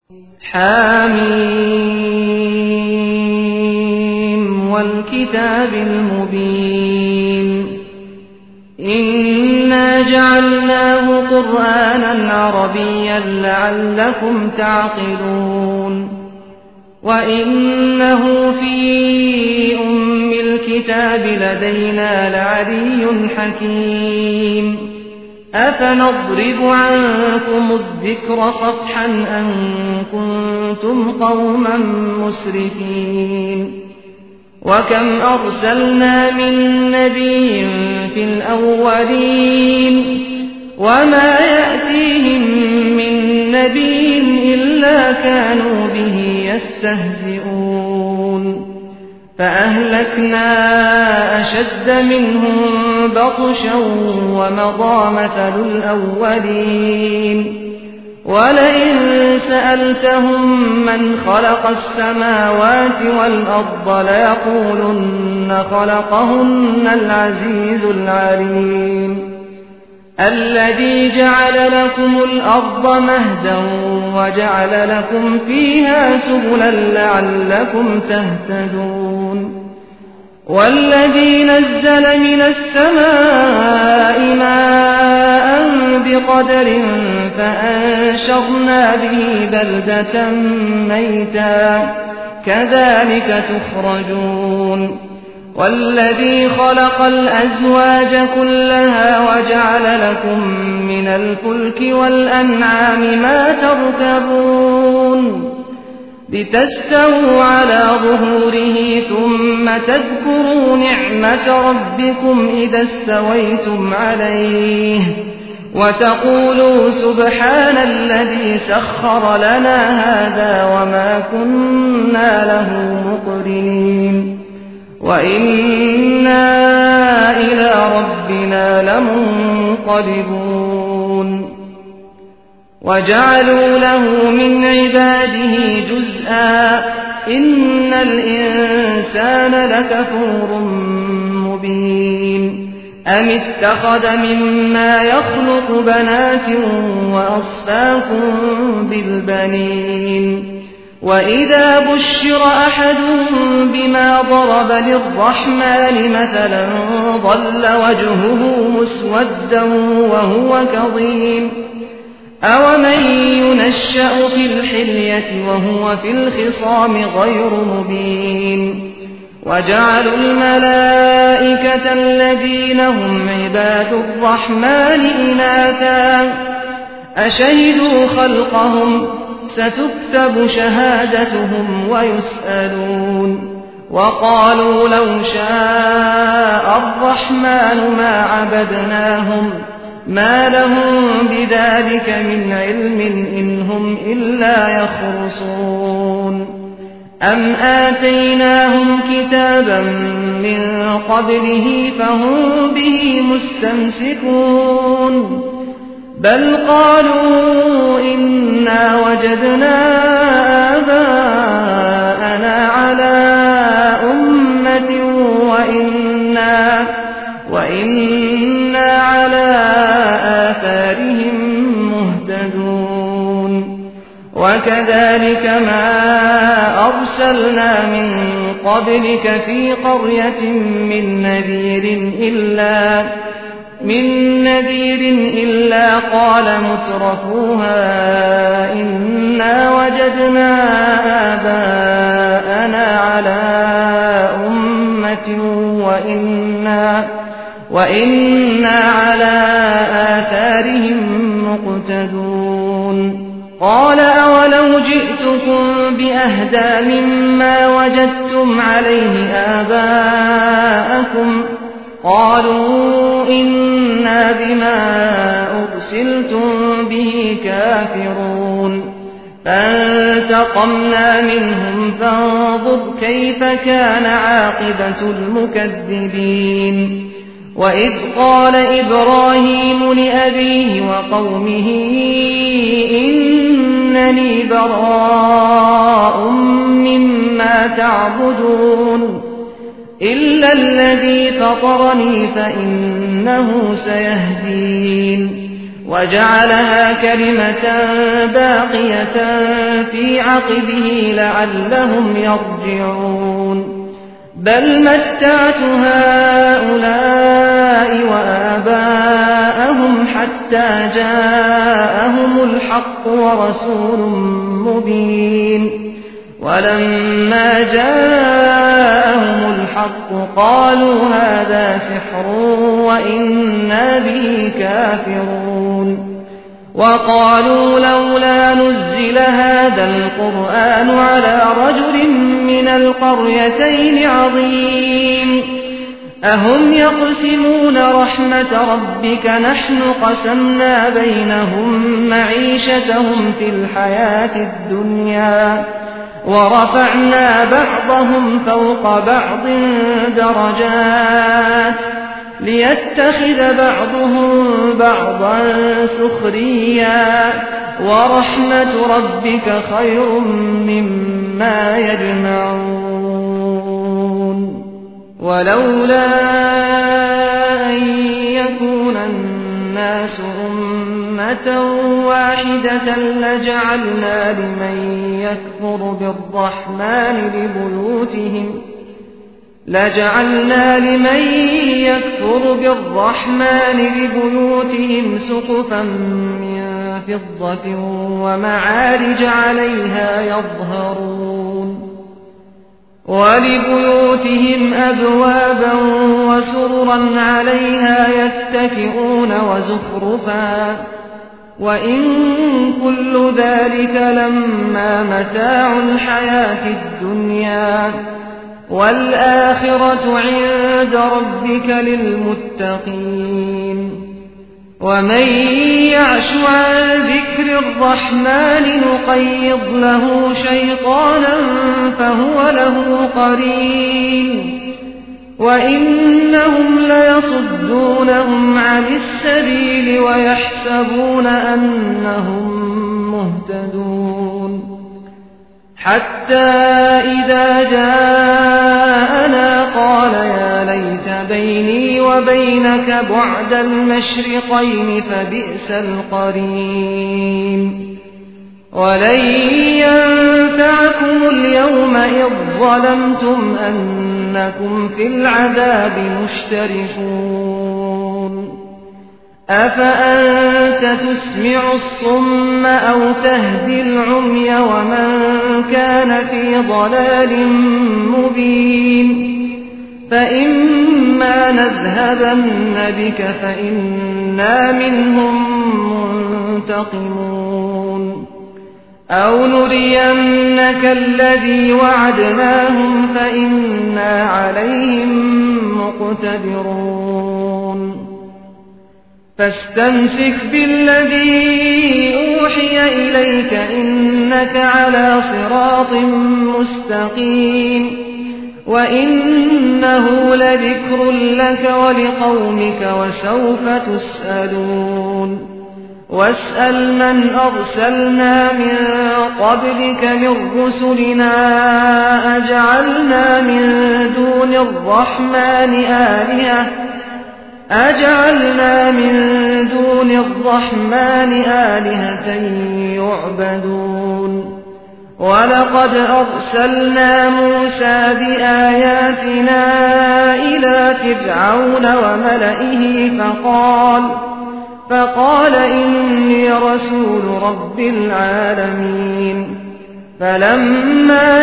حم والكتاب المبين إنا جعلناه قرآنا عربيا لعلكم تعقلون وإنه في أم الكتاب لدينا لعلي حكيم أفنضرب عنكم الذكر صفحا أن كنتم قوما مسرفين وكم أرسلنا من نبي في الأولين وما يأتيهم من نبي إلا كانوا به يستهزئون فأهلكنا أشد منهم بطشا ومضى مثل الأولين ولئن سألتهم من خلق السماوات والأرض ليقولن خلقهن العزيز العليم الذي جعل لكم الأرض مهدا وجعل لكم فيها سبلا لعلكم تهتدون والذي نزل من السماء ماء بقدر فأنشرنا به بلدة ميتا كذلك تخرجون والذي خلق الأزواج كلها وجعل لكم من الفلك والأنعام ما تركبون لتستووا على ظهوره ثم تذكروا نعمة ربكم إذا استويتم عليه وتقولوا سبحان الذي سخر لنا هذا وما كنا له مقرنين وإنا إلى ربنا لمنقلبون وجعلوا له من عباده جزءا إن الإنسان لكفور مبين أم اتخذ مما يخلق بنات وأصفاكم بالبنين وإذا بشر أحدهم بما ضرب للرحمن مثلا ظل وجهه مسودا وهو كظيم أومن ينشأ في الحلية وهو في الخصام غير مبين وجعلوا الملائكة الذين هم عباد الرحمن إناثا أشهدوا خلقهم ستكتب شهادتهم ويسألون وقالوا لو شاء الرحمن ما عبدناهم ما لهم بذلك من علم إن هم إلا يخرصون أم آتيناهم كتابا من قبله فهم به مستمسكون بل قالوا إنا وجدنا آباءنا على أمة وإنا على آثارهم مهتدون وكذلك ما أرسلنا من قبلك في قرية من نذير إلا قال مترفوها إنا وجدنا آباءنا على أمة وإنا على آثارهم مقتدون قال أولو جئتكم بأهدى مما وجدتم عليه آباءكم قالوا إنا بما أرسلتم به كافرون فانتقمنا منهم فانظر كيف كان عاقبة المكذبين وإذ قال إبراهيم لأبيه وقومه إنني براء مما تعبدون إلا الذي فطرني فإنه سيهدين وجعلها كلمة باقية في عقبه لعلهم يرجعون بل متعت هؤلاء وآباءهم حتى جاءهم الحق ورسول مبين ولما جاءهم الحق قالوا هذا سحر وإنا به كافرون وقالوا لولا نزل هذا القرآن على رجل من القريتين عظيم أهم يقسمون رحمة ربك نحن قسمنا بينهم معيشتهم في الحياة الدنيا ورفعنا بعضهم فوق بعض درجات ليتخذ بعضهم بعضا سخريا ورحمة ربك خير مما يجمعون ولولا أن يكون الناس أمة واحدة لجعلنا لمن يكفر بالرحمن لبيوتهم سقفا من فضة ومعارج عليها يظهرون ولبيوتهم أبوابا وسررا عليها يتكئون وزخرفا وإن كل ذلك لما متاع الحياة الدنيا والآخرة عند ربك للمتقين ومن يعش عن ذكر الرحمن نقيض له شيطانا فهو له قرين وإنهم ليصدونهم عن السبيل ويحسبون أنهم مهتدون حتى إذا جاءنا قال يا ليت بيني وبينك بعد المشرقين فبئس القرين ولن ينفعكم اليوم إذ ظلمتم أنكم في العذاب مشتركون أفأنت تسمع الصم أو تهدي العمي ومن كان في ضلال مبين فإما نذهبن بك فإنا منهم منتقمون أو نرينك الذي وعدناهم فإنا عليهم مقتدرون فاستمسك بالذي أوحي إليك إنك على صراط مستقيم وإنه لذكر لك ولقومك وسوف تسألون واسأل من أرسلنا من قبلك من رسلنا أجعلنا من دون الرحمن آلهة يعبدون ولقد أرسلنا موسى بآياتنا إلى فرعون وملئه فقال إني رسول رب العالمين فلما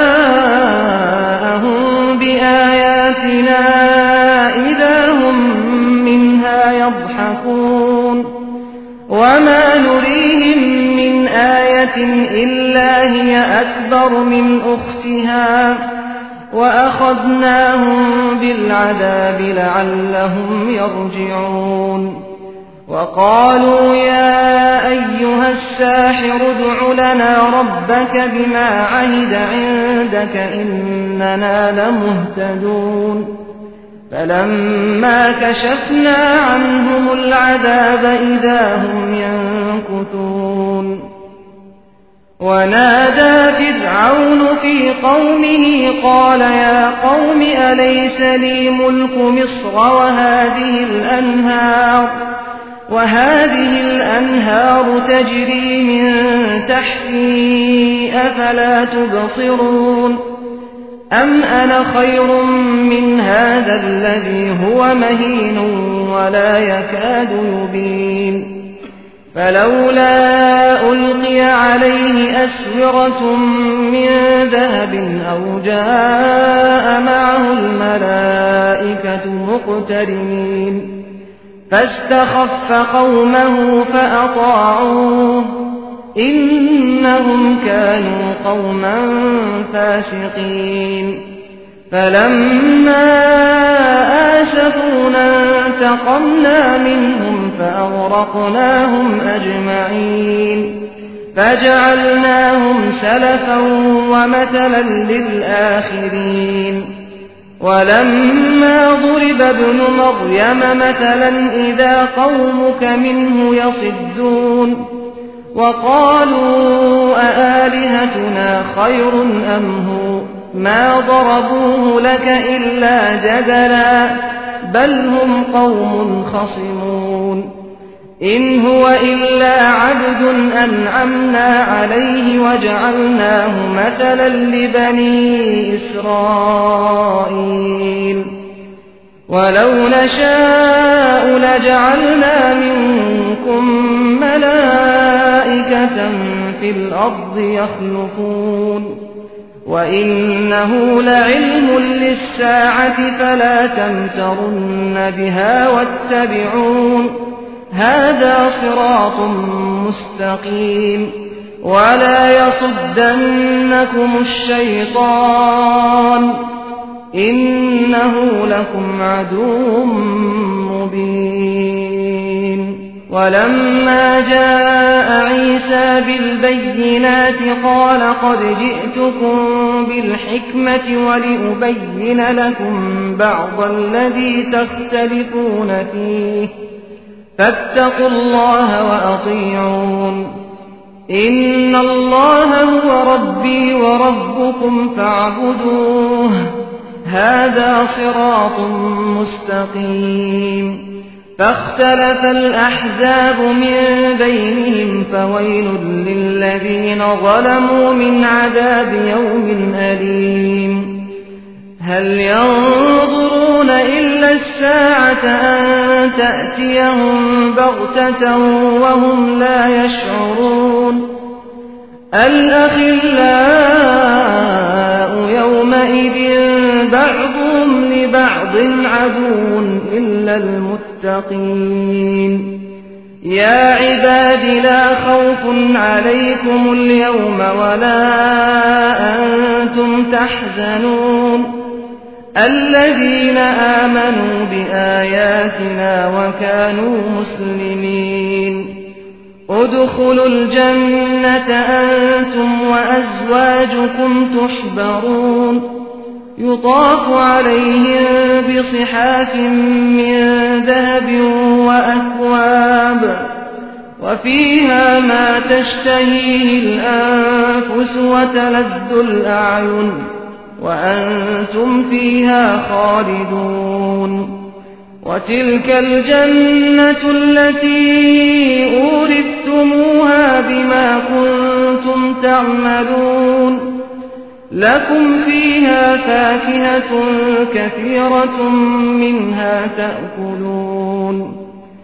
جاءهم بآياتنا إذا هم منها يضحكون وما نريهم من آية إلا هي أكبر من أختها وأخذناهم بالعذاب لعلهم يرجعون وقالوا يا أيها الساحر ادع لنا ربك بما عهد عندك إننا لمهتدون فلما كشفنا عنهم العذاب إذا هم ينكثون ونادى فرعون في قومه قال يا قوم أليس لي ملك مصر وهذه الأنهار وهذه الأنهار تجري من تحتي أفلا تبصرون أم أنا خير من هذا الذي هو مهين ولا يكاد يبين فلولا ألقي عليه أسورة من ذهب أو جاء معه الملائكة مقترنين فاستخف قومه فأطاعوه إنهم كانوا قوما فاسقين فلما آسفونا انتقمنا منهم فأغرقناهم أجمعين فجعلناهم سلفا ومثلا للآخرين ولما ضرب ابن مريم مثلا إذا قومك منه يصدون وقالوا أآلهتنا خير أم هو ما ضربوه لك إلا جدلا بل هم قوم خصمون إن هو إلا عبد أنعمنا عليه وجعلناه مثلا لبني إسرائيل ولو نشاء لجعلنا منكم ملائكة في الأرض يخلفون وإنه لعلم للساعة فلا تمترن بها واتبعون هذا صراط مستقيم ولا يصدنكم الشيطان إنه لكم عدو مبين ولما جاء عيسى بالبينات قال قد جئتكم بالحكمة ولأبين لكم بعض الذي تختلفون فيه فاتقوا الله وأطيعون إن الله هو ربي وربكم فاعبدوه هذا صراط مستقيم فاختلف الأحزاب من بينهم فويل للذين ظلموا من عذاب يوم أليم هل ينظرون إلا الساعة أن تأتيهم بغتة وهم لا يشعرون الأخلاء يومئذ بعضهم لبعض عدو إلا المتقين يا عباد لا خوف عليكم اليوم ولا أنتم تحزنون الذين آمنوا بآياتنا وكانوا مسلمين ادخلوا الجنة أنتم وأزواجكم تحبرون يطاف عليهم بصحاف من ذهب وأكواب وفيها ما تشتهيه الأنفس وتلذ الأعين وأنتم فيها خالدون وتلك الجنة التي أورثتموها بما كنتم تعملون لكم فيها فاكهة كثيرة منها تأكلون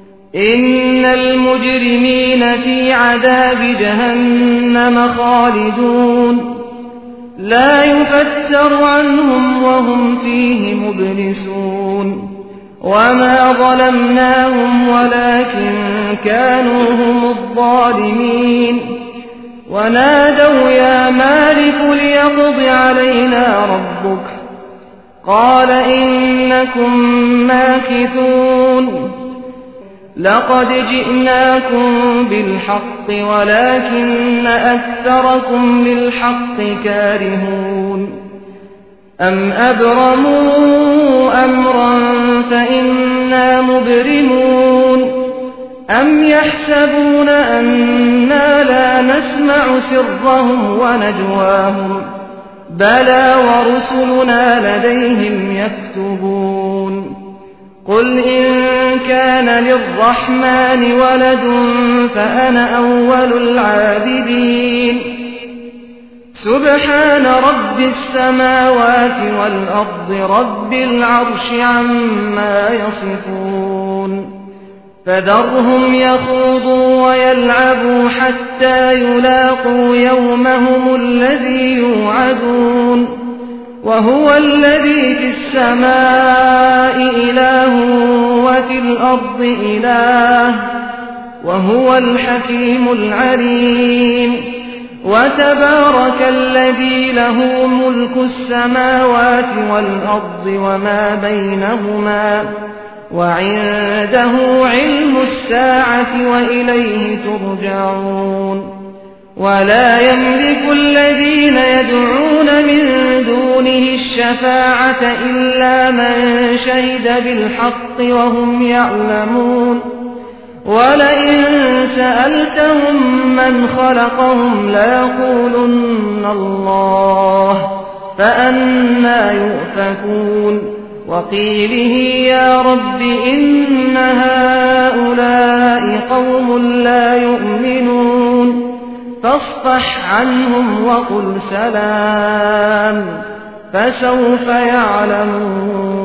إن المجرمين في عذاب جهنم خالدون لا يفتر عنهم وهم فيه مبلسون وما ظلمناهم ولكن كانوا هم الظالمين ونادوا يا مالك ليقض علينا ربك قال إنكم ماكثون لقد جئناكم بالحق ولكن أكثركم للحق كارهون أم أبرموا أمرا فإنا مبرمون أم يحسبون أنا لا نسمع سرهم ونجواهم بلى ورسلنا لديهم يكتبون قل إن كان للرحمن ولد فأنا أول العابدين سبحان رب السماوات والأرض رب العرش عما يصفون فذرهم يخوضوا ويلعبوا حتى يلاقوا يومهم الذي يوعدون وهو الذي في السماء إله وفي الأرض إله وهو الحكيم العليم وتبارك الذي له ملك السماوات والأرض وما بينهما وعنده علم الساعة وإليه ترجعون ولا يملك الذين يدعون من دونه الشفاعة إلا من شهد بالحق وهم يعلمون ولئن سألتهم من خلقهم ليقولن الله فأنى يؤفكون وقيله يا رب إن هؤلاء قوم لا يؤمنون فاصفح عنهم وقل سلام فسوف يعلمون